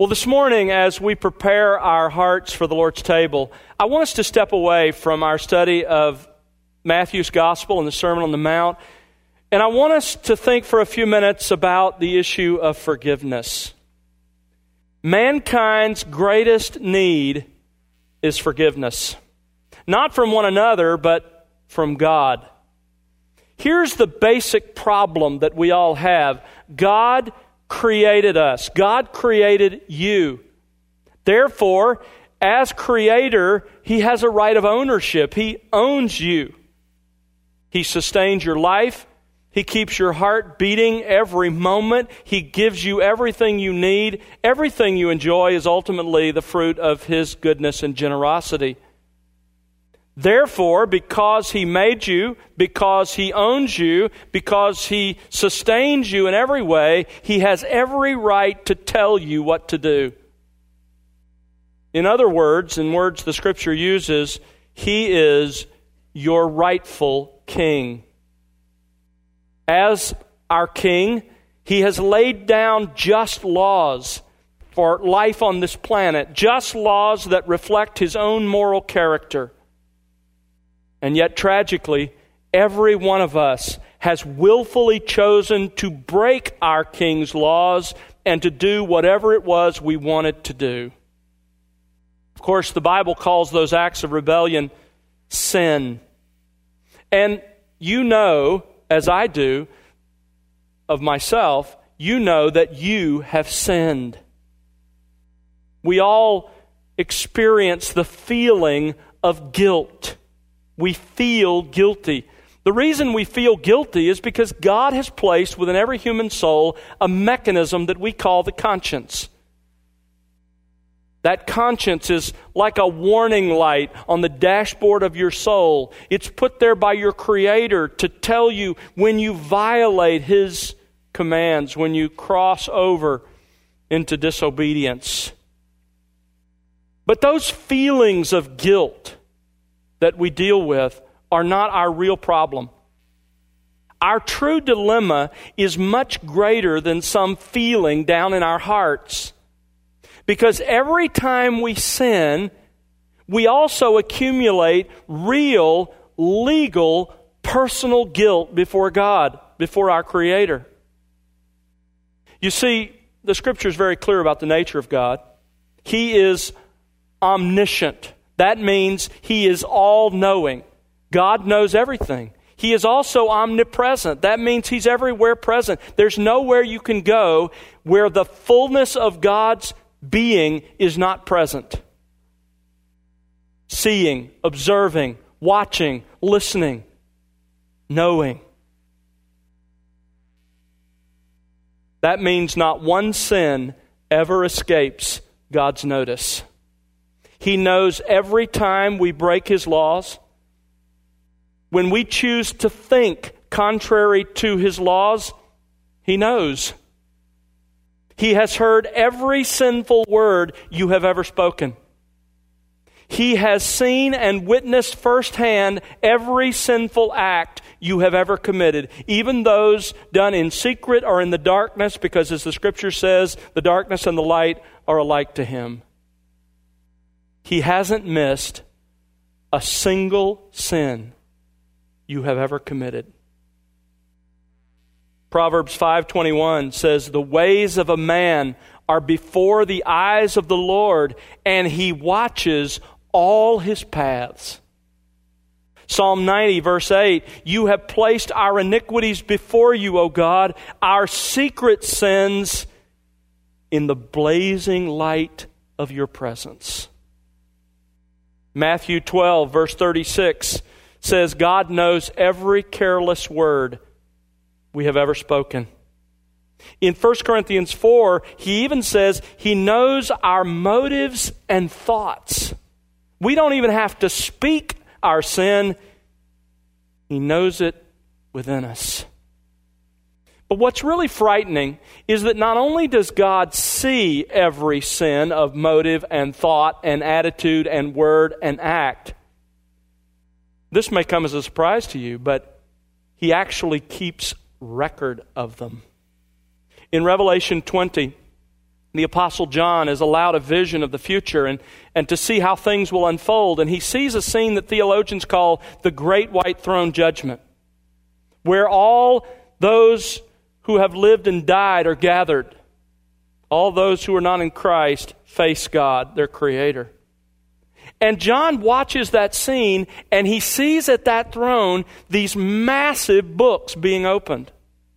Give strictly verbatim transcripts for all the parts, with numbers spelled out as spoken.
Well, this morning, as we prepare our hearts for the Lord's table, I want us to step away from our study of Matthew's Gospel and the Sermon on the Mount, and I want us to think for a few minutes about the issue of forgiveness. Mankind's greatest need is forgiveness. Not from one another, but from God. Here's the basic problem that we all have. God created us. God created you. Therefore, as creator, He has a right of ownership. He owns you. He sustains your life. He keeps your heart beating every moment. He gives you everything you need. Everything you enjoy is ultimately the fruit of His goodness and generosity. Therefore, because He made you, because He owns you, because He sustains you in every way, He has every right to tell you what to do. In other words, in words the Scripture uses, He is your rightful King. As our King, He has laid down just laws for life on this planet, just laws that reflect His own moral character. And yet, tragically, every one of us has willfully chosen to break our King's laws and to do whatever it was we wanted to do. Of course, the Bible calls those acts of rebellion sin. And you know, as I do, of myself, you know that you have sinned. We all experience the feeling of guilt. We feel guilty. The reason we feel guilty is because God has placed within every human soul a mechanism that we call the conscience. That conscience is like a warning light on the dashboard of your soul. It's put there by your Creator to tell you when you violate His commands, when you cross over into disobedience. But those feelings of guilt that we deal with are not our real problem. Our true dilemma is much greater than some feeling down in our hearts. Because every time we sin, we also accumulate real, legal, personal guilt before God, before our Creator. You see, the Scripture is very clear about the nature of God. He is omniscient. That means He is all-knowing. God knows everything. He is also omnipresent. That means He's everywhere present. There's nowhere you can go where the fullness of God's being is not present. Seeing, observing, watching, listening, knowing. That means not one sin ever escapes God's notice. He knows every time we break His laws. When we choose to think contrary to His laws, He knows. He has heard every sinful word you have ever spoken. He has seen and witnessed firsthand every sinful act you have ever committed, even those done in secret or in the darkness, because as the Scripture says, the darkness and the light are alike to Him. He hasn't missed a single sin you have ever committed. Proverbs five twenty-one says, "The ways of a man are before the eyes of the Lord, and He watches all his paths." Psalm ninety, verse eight, "You have placed our iniquities before you, O God, our secret sins in the blazing light of your presence." Matthew twelve, verse thirty-six says, "God knows every careless word we have ever spoken." In First Corinthians four, he even says He knows our motives and thoughts. We don't even have to speak our sin. He knows it within us. But what's really frightening is that not only does God see every sin of motive and thought and attitude and word and act, this may come as a surprise to you, but He actually keeps record of them. In Revelation twenty, The Apostle John is allowed a vision of the future and, and to see how things will unfold. And he sees a scene that theologians call the Great White Throne Judgment, where all those who have lived and died are gathered. All those who are not in Christ face God, their Creator. And John watches that scene, and he sees at that throne these massive books being opened.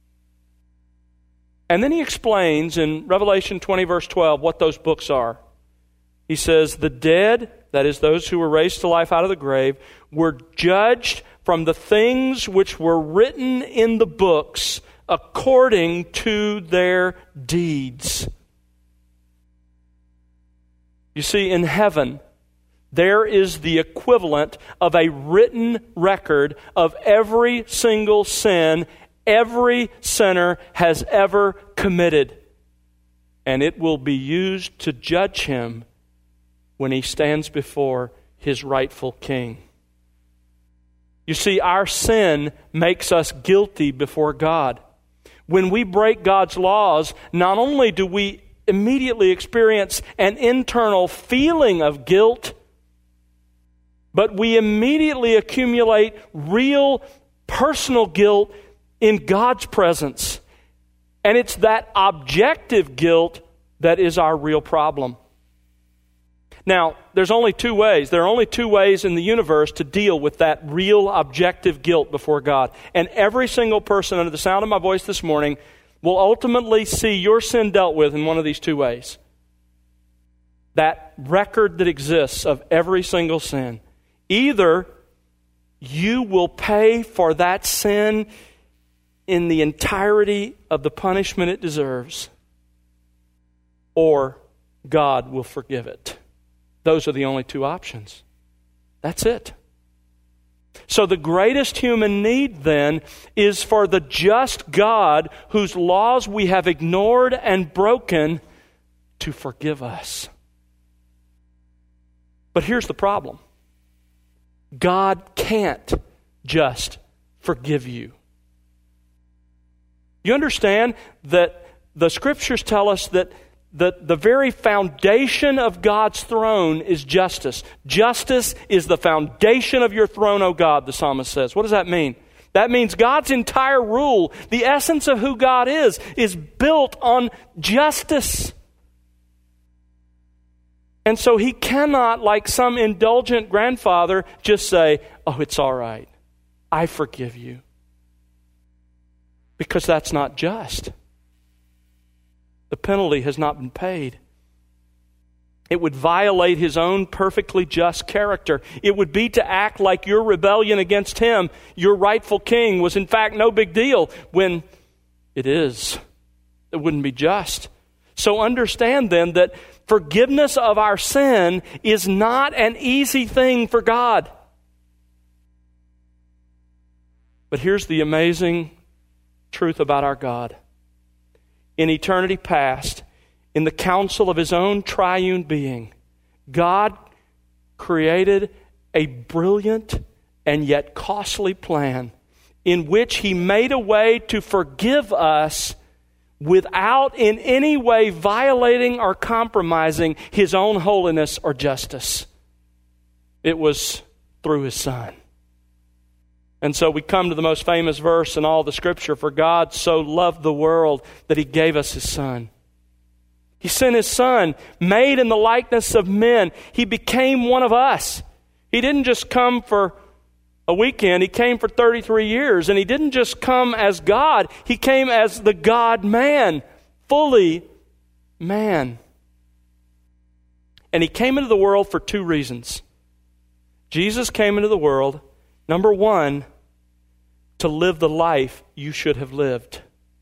And then he explains in Revelation twenty, verse twelve, what those books are. He says, the dead, that is those who were raised to life out of the grave, were judged from the things which were written in the books according to their deeds. You see, in heaven, there is the equivalent of a written record of every single sin every sinner has ever committed. And it will be used to judge him when he stands before his rightful king. You see, our sin makes us guilty before God. When we break God's laws, not only do we immediately experience an internal feeling of guilt, but we immediately accumulate real personal guilt in God's presence. And it's that objective guilt that is our real problem. Now, there's only two ways. There are only two ways in the universe to deal with that real objective guilt before God. And every single person under the sound of my voice this morning will ultimately see your sin dealt with in one of these two ways. That record that exists of every single sin. Either you will pay for that sin in the entirety of the punishment it deserves, or God will forgive it. Those are the only two options. That's it. So the greatest human need then is for the just God, whose laws we have ignored and broken, to forgive us. But here's the problem. God can't just forgive you. You understand that the Scriptures tell us that the, the very foundation of God's throne is justice. Justice is the foundation of your throne, O God, the psalmist says. What does that mean? That means God's entire rule, the essence of who God is, is built on justice. And so He cannot, like some indulgent grandfather, just say, oh, it's all right. I forgive you. Because that's not just. The penalty has not been paid. It would violate His own perfectly just character. It would be to act like your rebellion against Him, your rightful king, was in fact no big deal, when it is. It wouldn't be just. So understand then that forgiveness of our sin is not an easy thing for God. But here's the amazing truth about our God. In eternity past, in the counsel of His own triune being, God created a brilliant and yet costly plan in which He made a way to forgive us without in any way violating or compromising His own holiness or justice. It was through His Son. And so we come to the most famous verse in all the Scripture, for God so loved the world that He gave us His Son. He sent His Son, made in the likeness of men. He became one of us. He didn't just come for a weekend. He came for thirty-three years. And He didn't just come as God. He came as the God-man, fully man. And He came into the world for two reasons. Jesus came into the world, number one, to live the life you should have lived.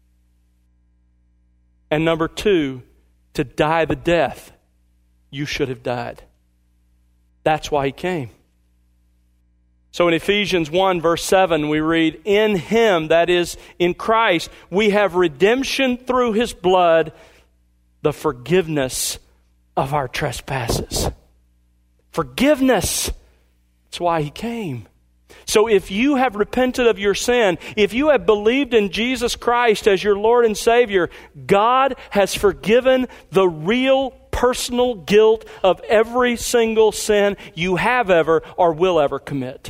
And number two, to die the death you should have died. That's why He came. So in Ephesians one, verse seven, we read, in Him, that is, in Christ, we have redemption through His blood, the forgiveness of our trespasses. Forgiveness. That's why He came. So if you have repented of your sin, if you have believed in Jesus Christ as your Lord and Savior, God has forgiven the real personal guilt of every single sin you have ever or will ever commit.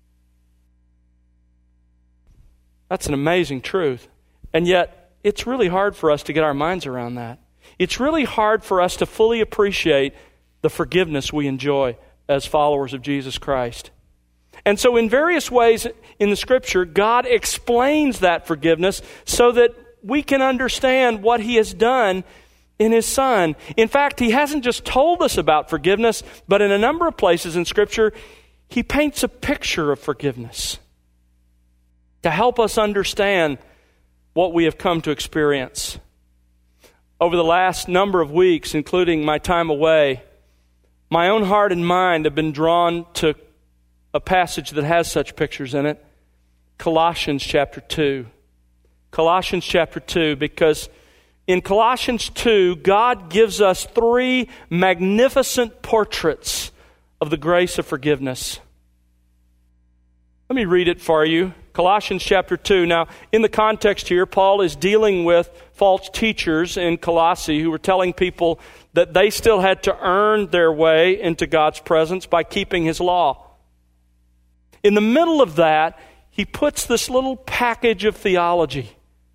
That's an amazing truth. And yet, it's really hard for us to get our minds around that. It's really hard for us to fully appreciate the forgiveness we enjoy as followers of Jesus Christ. And so in various ways in the Scripture, God explains that forgiveness so that we can understand what He has done in His Son. In fact, He hasn't just told us about forgiveness, but in a number of places in Scripture, He paints a picture of forgiveness to help us understand what we have come to experience. Over the last number of weeks, including my time away, my own heart and mind have been drawn to a passage that has such pictures in it, Colossians chapter two. Colossians chapter two, because in Colossians two, God gives us three magnificent portraits of the grace of forgiveness. Let me read it for you. Colossians chapter two. Now, in the context here, Paul is dealing with false teachers in Colossae who were telling people that they still had to earn their way into God's presence by keeping His law. In the middle of that, he puts this little package of theology.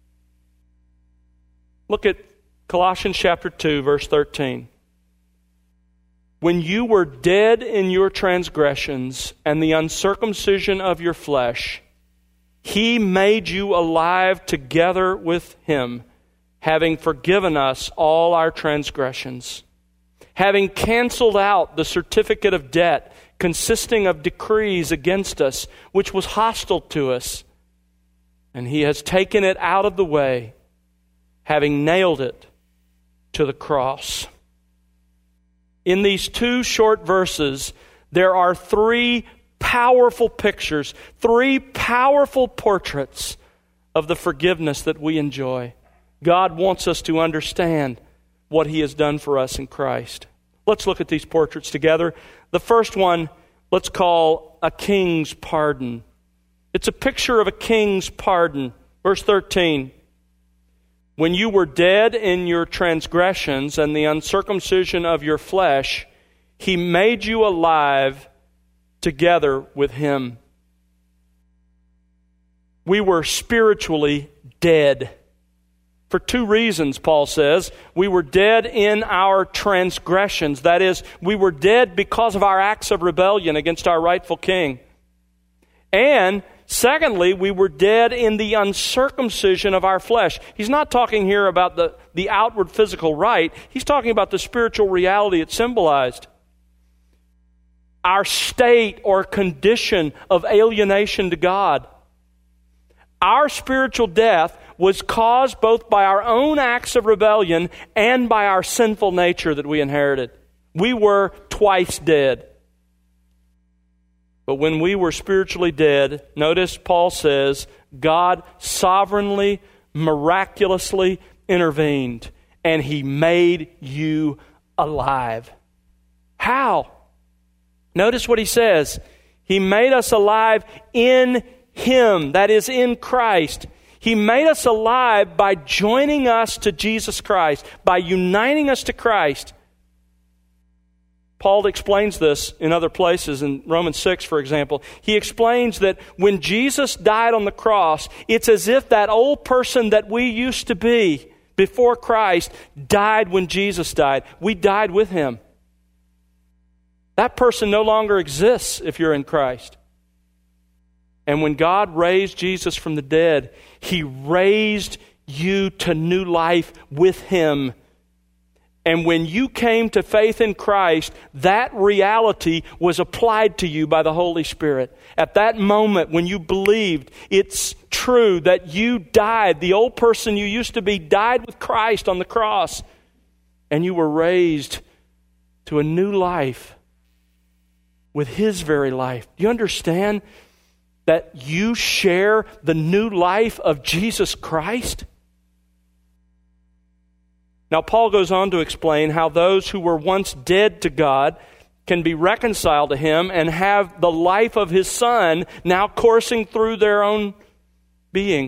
Look at Colossians chapter two, verse thirteen. When you were dead in your transgressions and the uncircumcision of your flesh, He made you alive together with Him, having forgiven us all our transgressions, having canceled out the certificate of debt consisting of decrees against us, which was hostile to us. And He has taken it out of the way, having nailed it to the cross. In these two short verses, there are three powerful pictures, three powerful portraits of the forgiveness that we enjoy. God wants us to understand what He has done for us in Christ. Let's look at these portraits together. The first one, let's call a king's pardon. It's a picture of a king's pardon. Verse thirteen. When you were dead in your transgressions and the uncircumcision of your flesh, He made you alive together with Him. We were spiritually dead. For two reasons, Paul says. We were dead in our transgressions. That is, we were dead because of our acts of rebellion against our rightful king. And secondly, we were dead in the uncircumcision of our flesh. He's not talking here about the, the outward physical rite. He's talking about the spiritual reality it symbolized. Our state or condition of alienation to God. Our spiritual death was caused both by our own acts of rebellion and by our sinful nature that we inherited. We were twice dead. But when we were spiritually dead, notice Paul says, God sovereignly, miraculously intervened, and He made you alive. How? Notice what he says. He made us alive in Him, that is, in Christ. He made us alive by joining us to Jesus Christ, by uniting us to Christ. Paul explains this in other places, in Romans six, for example. He explains that when Jesus died on the cross, it's as if that old person that we used to be before Christ died when Jesus died. We died with Him. That person no longer exists if you're in Christ. And when God raised Jesus from the dead, He raised you to new life with Him. And when you came to faith in Christ, that reality was applied to you by the Holy Spirit. At that moment when you believed, it's true that you died. The old person you used to be died with Christ on the cross. And you were raised to a new life with His very life. Do you understand that you share the new life of Jesus Christ? Now, Paul goes on to explain how those who were once dead to God can be reconciled to him and have the life of his Son now coursing through their own being.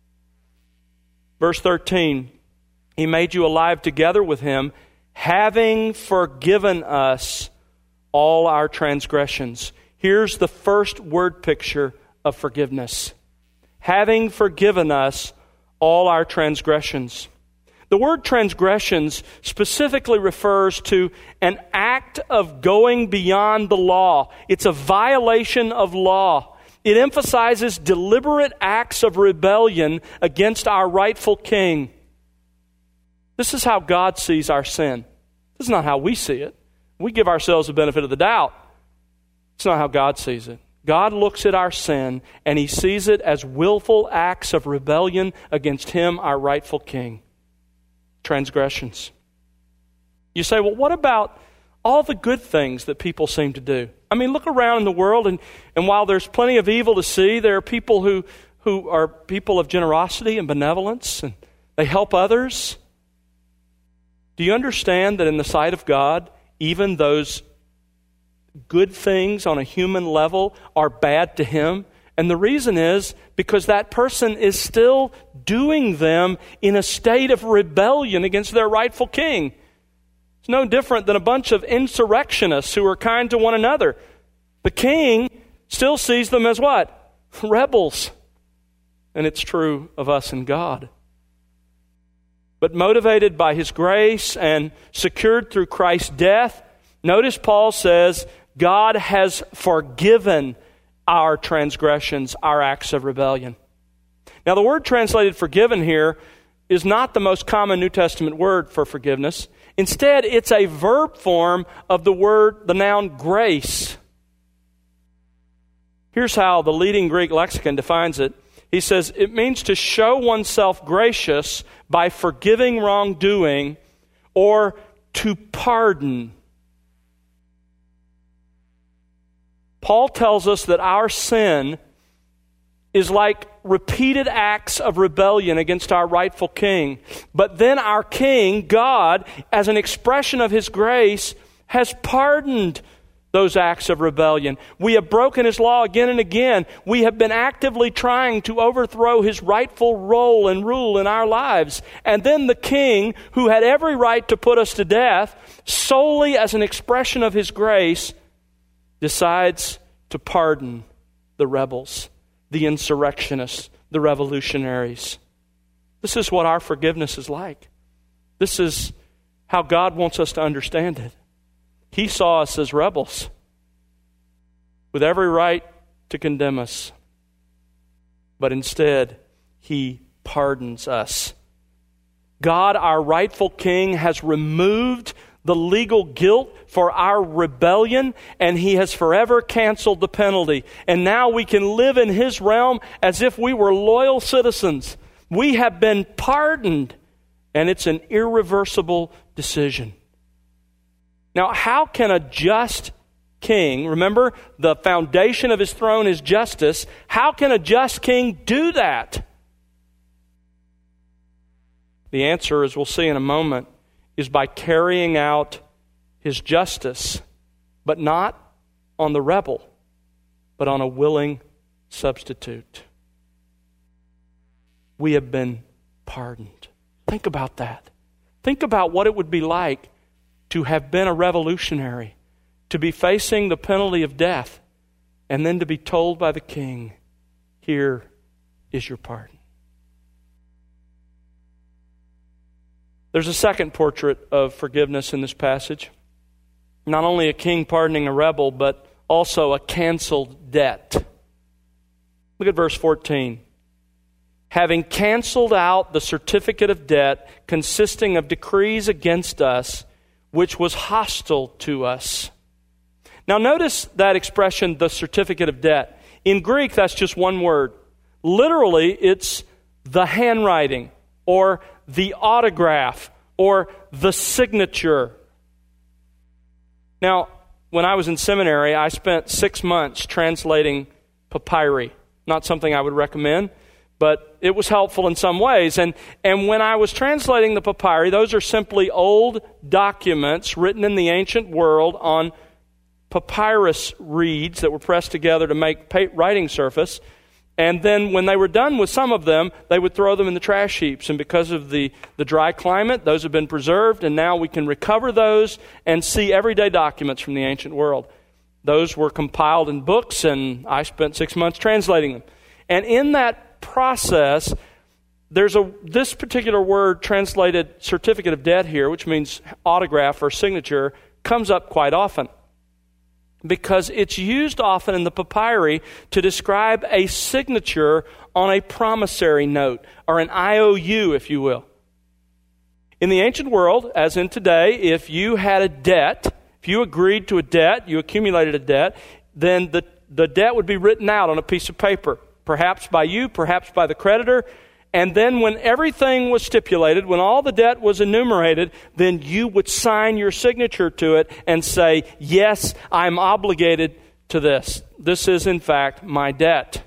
Verse thirteen, he made you alive together with him, having forgiven us all our transgressions. Here's the first word picture of forgiveness. Having forgiven us all our transgressions. The word transgressions specifically refers to an act of going beyond the law. It's a violation of law. It emphasizes deliberate acts of rebellion against our rightful king. This is how God sees our sin. This is not how we see it. We give ourselves the benefit of the doubt. It's not how God sees it. God looks at our sin and he sees it as willful acts of rebellion against him, our rightful king. Transgressions. You say, well, what about all the good things that people seem to do? I mean, look around in the world, and, and while there's plenty of evil to see, there are people who, who are people of generosity and benevolence, and they help others. Do you understand that in the sight of God, even those good things on a human level are bad to him? And the reason is because that person is still doing them in a state of rebellion against their rightful king. It's no different than a bunch of insurrectionists who are kind to one another. The king still sees them as what? Rebels. And it's true of us and God. But motivated by his grace and secured through Christ's death, notice Paul says, God has forgiven our transgressions, our acts of rebellion. Now, the word translated forgiven here is not the most common New Testament word for forgiveness. Instead, it's a verb form of the word, the noun grace. Here's how the leading Greek lexicon defines it. He says, it means to show oneself gracious by forgiving wrongdoing or to pardon. Paul tells us that our sin is like repeated acts of rebellion against our rightful king. But then our king, God, as an expression of his grace, has pardoned those acts of rebellion. We have broken his law again and again. We have been actively trying to overthrow his rightful role and rule in our lives. And then the king, who had every right to put us to death, solely as an expression of his grace, decides to pardon the rebels, the insurrectionists, the revolutionaries. This is what our forgiveness is like. This is how God wants us to understand it. He saw us as rebels with every right to condemn us. But instead, he pardons us. God, our rightful king, has removed the legal guilt for our rebellion, and he has forever canceled the penalty. And now we can live in his realm as if we were loyal citizens. We have been pardoned, and it's an irreversible decision. Now, how can a just king, remember, the foundation of his throne is justice, how can a just king do that? The answer, as we'll see in a moment, is by carrying out his justice, but not on the rebel, but on a willing substitute. We have been pardoned. Think about that. Think about what it would be like to have been a revolutionary, to be facing the penalty of death, and then to be told by the king, here is your pardon. There's a second portrait of forgiveness in this passage. Not only a king pardoning a rebel, but also a canceled debt. Look at verse fourteen. Having canceled out the certificate of debt consisting of decrees against us, which was hostile to us. Now notice that expression, the certificate of debt. In Greek, that's just one word. Literally, it's the handwriting, or the autograph, or the signature. Now, when I was in seminary, I spent six months translating papyri. Not something I would recommend, but it was helpful in some ways. And, and when I was translating the papyri, those are simply old documents written in the ancient world on papyrus reeds that were pressed together to make pa- writing surface. And then when they were done with some of them, they would throw them in the trash heaps. And because of the, the dry climate, those have been preserved, and now we can recover those and see everyday documents from the ancient world. Those were compiled in books, and I spent six months translating them. And in that process, there's a this particular word translated certificate of debt here, which means autograph or signature, comes up quite often, because it's used often in the papyri to describe a signature on a promissory note, or an I O U, if you will. In the ancient world, as in today, if you had a debt, if you agreed to a debt, you accumulated a debt, then the, the debt would be written out on a piece of paper, perhaps by you, perhaps by the creditor. And then when everything was stipulated, when all the debt was enumerated, then you would sign your signature to it and say, yes, I'm obligated to this. This is, in fact, my debt.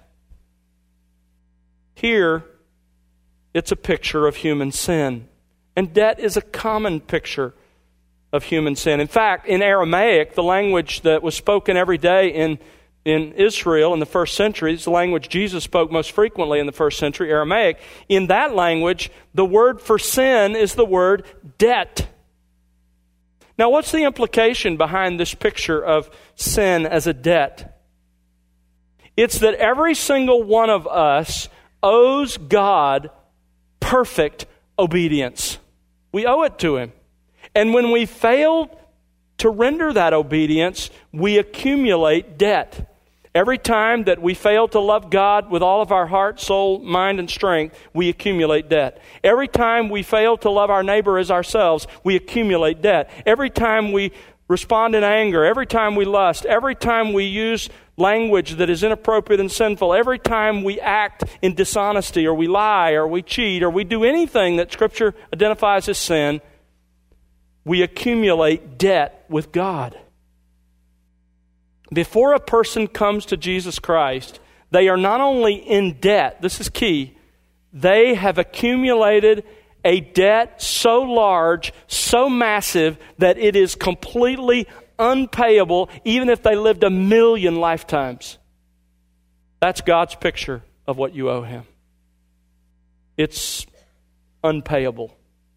Here, it's a picture of human sin. And debt is a common picture of human sin. In fact, in Aramaic, the language that was spoken every day in In Israel in the first century, it's the language Jesus spoke most frequently in the first century, Aramaic. In that language, the word for sin is the word debt. Now, what's the implication behind this picture of sin as a debt? It's that every single one of us owes God perfect obedience. We owe it to Him. And when we fail to render that obedience, we accumulate debt. Every time that we fail to love God with all of our heart, soul, mind, and strength, we accumulate debt. Every time we fail to love our neighbor as ourselves, we accumulate debt. Every time we respond in anger, every time we lust, every time we use language that is inappropriate and sinful, every time we act in dishonesty, or we lie, or we cheat, or we do anything that Scripture identifies as sin, we accumulate debt with God. Before a person comes to Jesus Christ, they are not only in debt, this is key, they have accumulated a debt so large, so massive, that it is completely unpayable, even if they lived a million lifetimes. That's God's picture of what you owe Him. It's unpayable.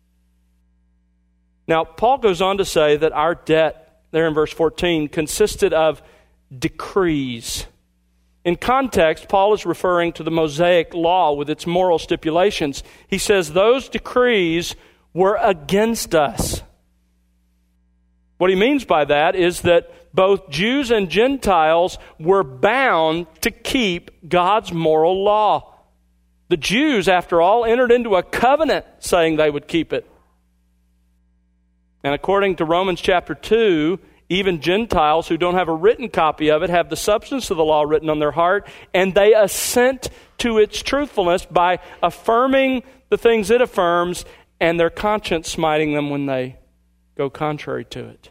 Now, Paul goes on to say that our debt, there in verse fourteen, consisted of decrees. In context, Paul is referring to the Mosaic law with its moral stipulations. He says those decrees were against us. What he means by that is that both Jews and Gentiles were bound to keep God's moral law. The Jews, after all, entered into a covenant saying they would keep it. And according to Romans chapter two, even Gentiles who don't have a written copy of it have the substance of the law written on their heart, and they assent to its truthfulness by affirming the things it affirms, and their conscience smiting them when they go contrary to it.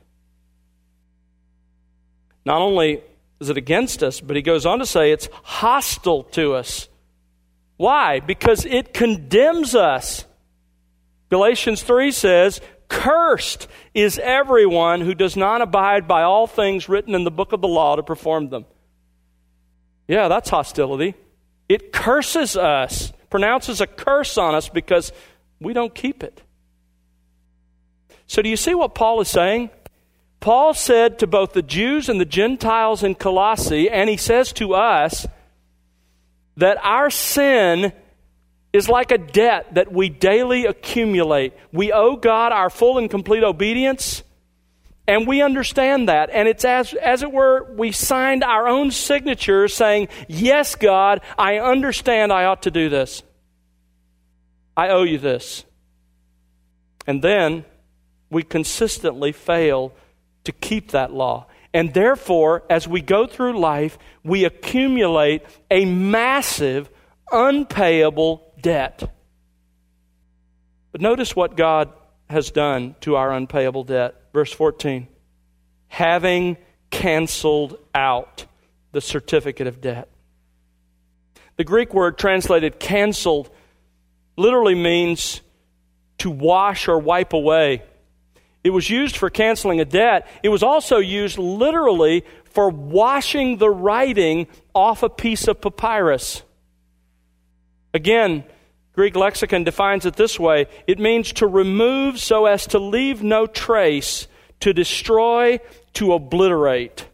Not only is it against us, but he goes on to say it's hostile to us. Why? Because it condemns us. Galatians three says, cursed is everyone who does not abide by all things written in the book of the law to perform them. Yeah, that's hostility. It curses us, pronounces a curse on us because we don't keep it. So do you see what Paul is saying? Paul said to both the Jews and the Gentiles in Colossae, and he says to us, that our sin is like a debt that we daily accumulate. We owe God our full and complete obedience, and we understand that. And it's as, as it were, we signed our own signature saying, yes, God, I understand I ought to do this. I owe you this. And then we consistently fail to keep that law. And therefore, as we go through life, we accumulate a massive, unpayable debt. But notice what God has done to our unpayable debt. Verse fourteen. Having canceled out the certificate of debt. The Greek word translated canceled literally means to wash or wipe away. It was used for canceling a debt. It was also used literally for washing the writing off a piece of papyrus. Again, Greek lexicon defines it this way. It means to remove so as to leave no trace, to destroy, to obliterate.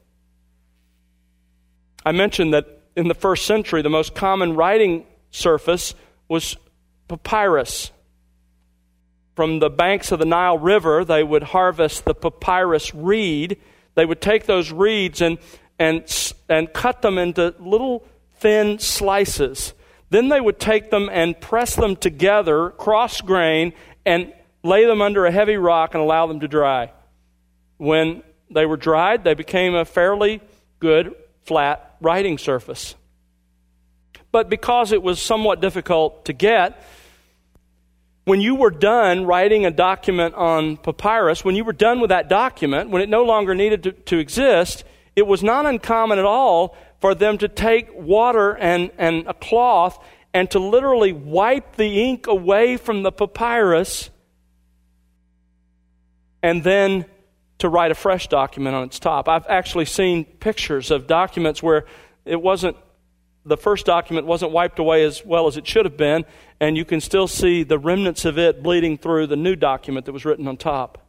I mentioned that in the first century, the most common writing surface was papyrus. From the banks of the Nile River, they would harvest the papyrus reed. They would take those reeds and, and, and cut them into little thin slices. Then they would take them and press them together, cross-grain, and lay them under a heavy rock and allow them to dry. When they were dried, they became a fairly good, flat writing surface. But because it was somewhat difficult to get, when you were done writing a document on papyrus, when you were done with that document, when it no longer needed to, to exist, it was not uncommon at all for them to take water and, and a cloth and to literally wipe the ink away from the papyrus and then to write a fresh document on its top. I've actually seen pictures of documents where it wasn't, the first document wasn't wiped away as well as it should have been, and you can still see the remnants of it bleeding through the new document that was written on top.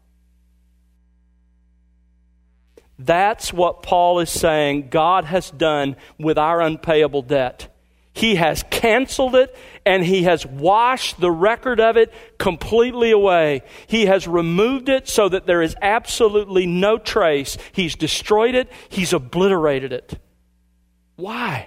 That's what Paul is saying God has done with our unpayable debt. He has canceled it, and He has washed the record of it completely away. He has removed it so that there is absolutely no trace. He's destroyed it. He's obliterated it. Why?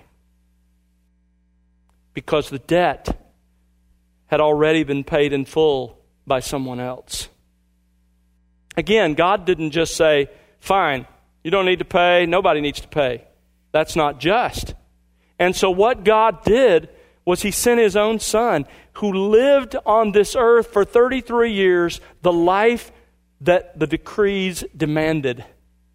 Because the debt had already been paid in full by someone else. Again, God didn't just say, fine, you don't need to pay, nobody needs to pay. That's not just. And so what God did was He sent His own Son, who lived on this earth for thirty-three years, the life that the decrees demanded.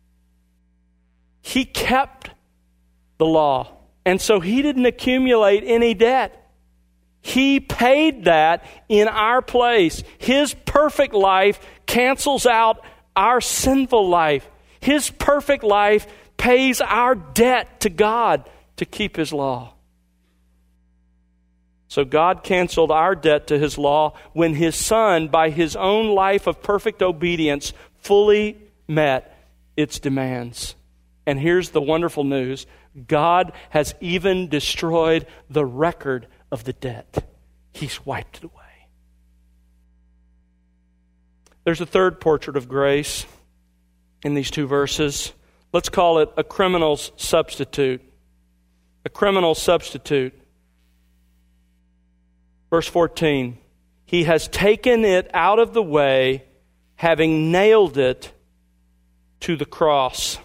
He kept the law, and so He didn't accumulate any debt. He paid that in our place. His perfect life cancels out our sinful life. His perfect life pays our debt to God to keep His law. So God canceled our debt to His law when His Son, by His own life of perfect obedience, fully met its demands. And here's the wonderful news. God has even destroyed the record of the debt. He's wiped it away. There's a third portrait of grace in these two verses. Let's call it a criminal's substitute. A criminal substitute. Verse fourteen. He has taken it out of the way, having nailed it to the cross.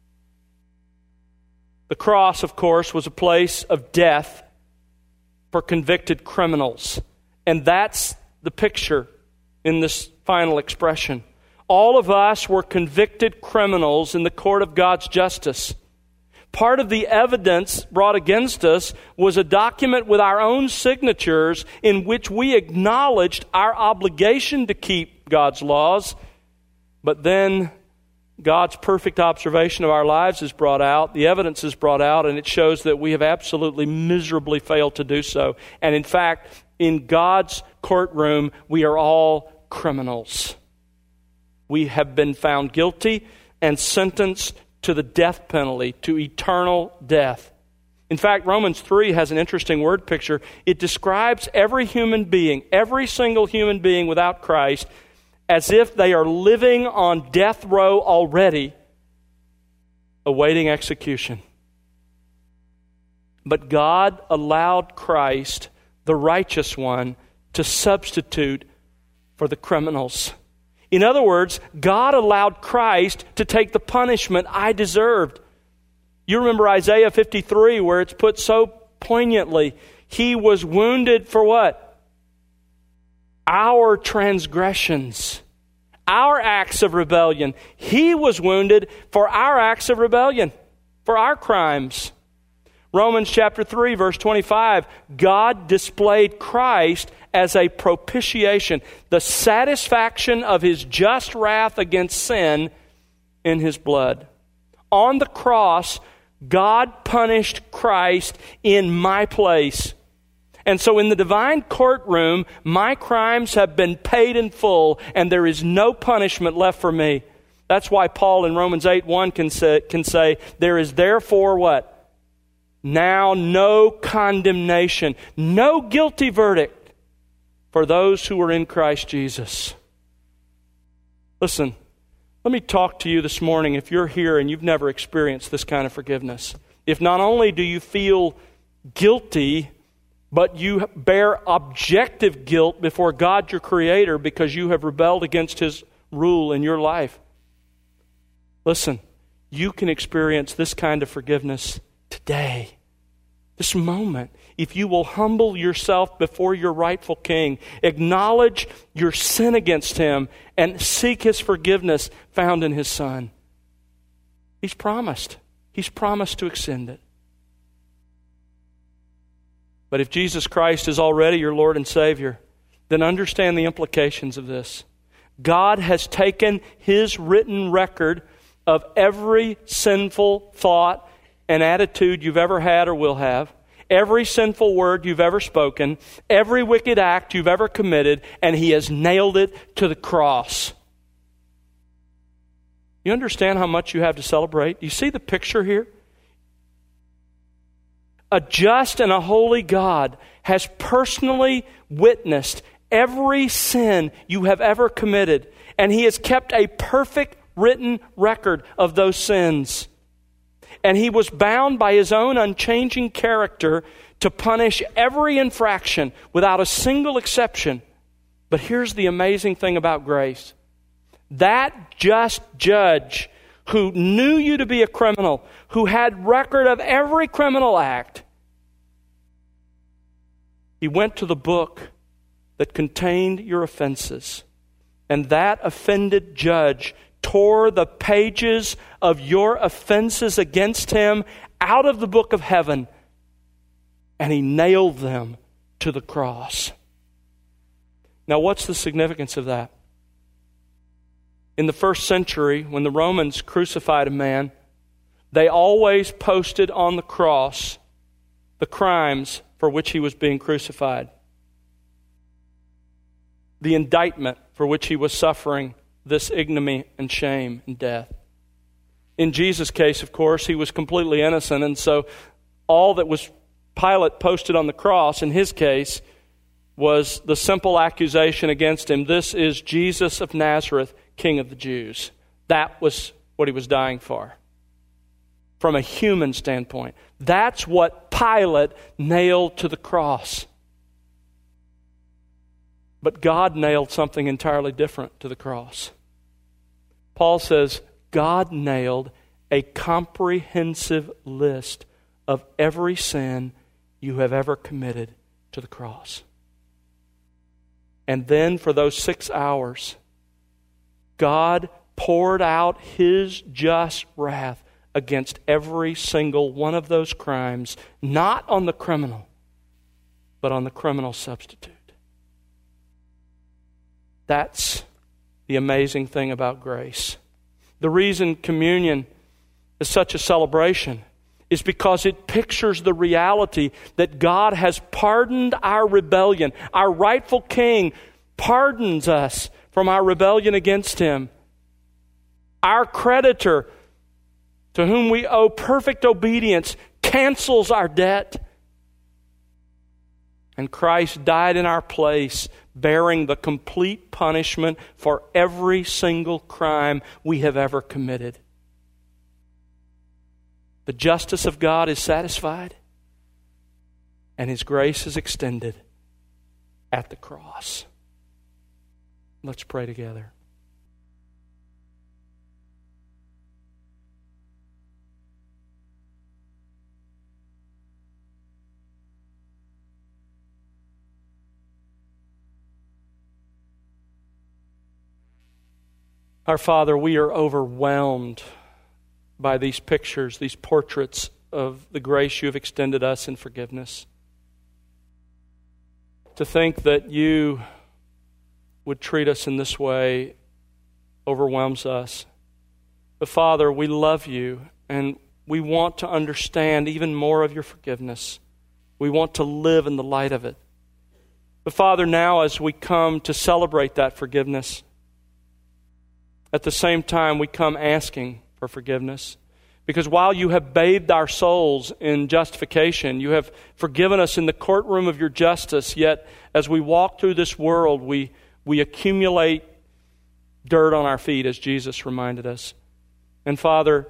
The cross, of course, was a place of death for convicted criminals. And that's the picture in this final expression. All of us were convicted criminals in the court of God's justice. Part of the evidence brought against us was a document with our own signatures in which we acknowledged our obligation to keep God's laws. But then God's perfect observation of our lives is brought out, the evidence is brought out, and it shows that we have absolutely miserably failed to do so. And in fact, in God's courtroom, we are all criminals. We have been found guilty and sentenced to the death penalty, to eternal death. In fact, Romans three has an interesting word picture. It describes every human being, every single human being without Christ, as if they are living on death row already, awaiting execution. But God allowed Christ, the righteous one, to substitute for the criminals. In other words, God allowed Christ to take the punishment I deserved. You remember Isaiah fifty-three, where it's put so poignantly. He was wounded for what? Our transgressions, our acts of rebellion. He was wounded for our acts of rebellion, for our crimes. Romans chapter three, verse twenty-five, God displayed Christ as a propitiation, the satisfaction of His just wrath against sin in His blood. On the cross, God punished Christ in my place. And so in the divine courtroom, my crimes have been paid in full, and there is no punishment left for me. That's why Paul in Romans eight one can say, can say, there is therefore what? Now no condemnation, no guilty verdict for those who are in Christ Jesus. Listen, let me talk to you this morning if you're here and you've never experienced this kind of forgiveness. If not only do you feel guilty, but you bear objective guilt before God your Creator because you have rebelled against His rule in your life. Listen, you can experience this kind of forgiveness today, this moment, if you will humble yourself before your rightful King, acknowledge your sin against Him, and seek His forgiveness found in His Son. He's promised. He's promised to extend it. But if Jesus Christ is already your Lord and Savior, then understand the implications of this. God has taken His written record of every sinful thought and attitude you've ever had or will have, every sinful word you've ever spoken, every wicked act you've ever committed, and He has nailed it to the cross. You understand how much you have to celebrate? You see the picture here? A just and a holy God has personally witnessed every sin you have ever committed, and He has kept a perfect written record of those sins. And He was bound by His own unchanging character to punish every infraction without a single exception. But here's the amazing thing about grace. That just judge who knew you to be a criminal, who had record of every criminal act, He went to the book that contained your offenses, and that offended judge tore the pages of your offenses against Him out of the book of heaven, and He nailed them to the cross. Now, what's the significance of that? In the first century, when the Romans crucified a man, they always posted on the cross the crimes for which he was being crucified, the indictment for which he was suffering this ignominy and shame and death. In Jesus' case, of course, he was completely innocent, and so all that was Pilate posted on the cross, in his case, was the simple accusation against him, "This is Jesus of Nazareth, King of the Jews." That was what he was dying for. From a human standpoint, that's what Pilate nailed to the cross. But God nailed something entirely different to the cross. Paul says, God nailed a comprehensive list of every sin you have ever committed to the cross. And then for those six hours, God poured out His just wrath against every single one of those crimes, not on the criminal, but on the criminal substitute. That's the amazing thing about grace. The reason communion is such a celebration is because it pictures the reality that God has pardoned our rebellion. Our rightful King pardons us from our rebellion against Him. Our creditor, to whom we owe perfect obedience, cancels our debt. And Christ died in our place, bearing the complete punishment for every single crime we have ever committed. The justice of God is satisfied, and His grace is extended at the cross. Let's pray together. Our Father, we are overwhelmed by these pictures, these portraits of the grace You have extended us in forgiveness. To think that you would treat us in this way overwhelms us. But Father, we love you, and we want to understand even more of your forgiveness. We want to live in the light of it. But Father, now as we come to celebrate that forgiveness, at the same time we come asking for forgiveness. Because while you have bathed our souls in justification, you have forgiven us in the courtroom of your justice, yet as we walk through this world, we, we accumulate dirt on our feet, as Jesus reminded us. And Father,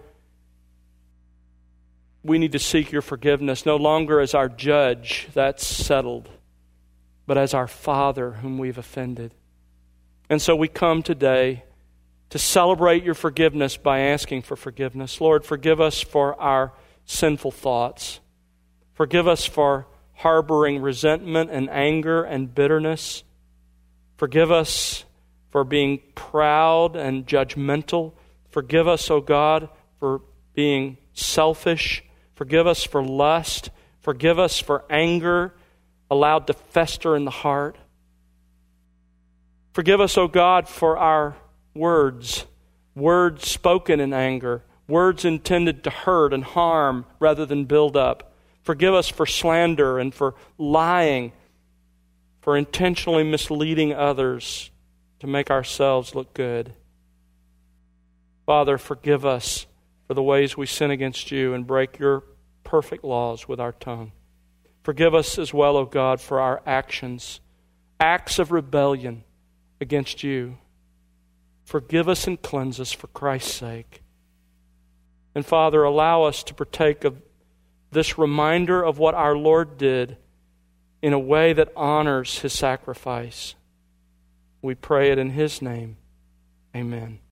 we need to seek your forgiveness, no longer as our judge, that's settled, but as our Father whom we've offended. And so we come today to celebrate your forgiveness by asking for forgiveness. Lord, forgive us for our sinful thoughts. Forgive us for harboring resentment and anger and bitterness. Forgive us for being proud and judgmental. Forgive us, O God, for being selfish. Forgive us for lust. Forgive us for anger allowed to fester in the heart. Forgive us, O God, for our words, words spoken in anger, words intended to hurt and harm rather than build up. Forgive us for slander and for lying, for intentionally misleading others to make ourselves look good. Father, forgive us for the ways we sin against you and break your perfect laws with our tongue. Forgive us as well, O God, for our actions, acts of rebellion against you. Forgive us and cleanse us for Christ's sake. And Father, allow us to partake of this reminder of what our Lord did in a way that honors his sacrifice. We pray it in his name. Amen.